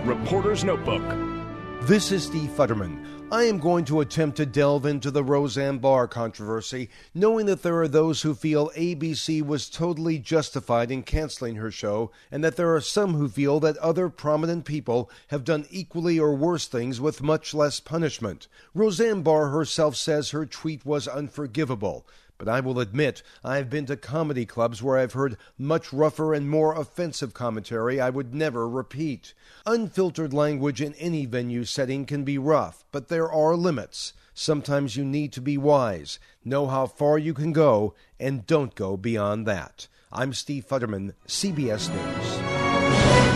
Reporter's Notebook. This is Steve Futterman. I am going to attempt to delve into the Roseanne Barr controversy, knowing that there are those who feel ABC was totally justified in canceling her show, and that there are some who feel that other prominent people have done equally or worse things with much less punishment. Roseanne Barr herself says her tweet was unforgivable. But I will admit, I have been to comedy clubs where I've heard much rougher and more offensive commentary I would never repeat. Unfiltered language in any venue setting can be rough, but there are limits. Sometimes you need to be wise, know how far you can go, and don't go beyond that. I'm Steve Futterman, CBS News.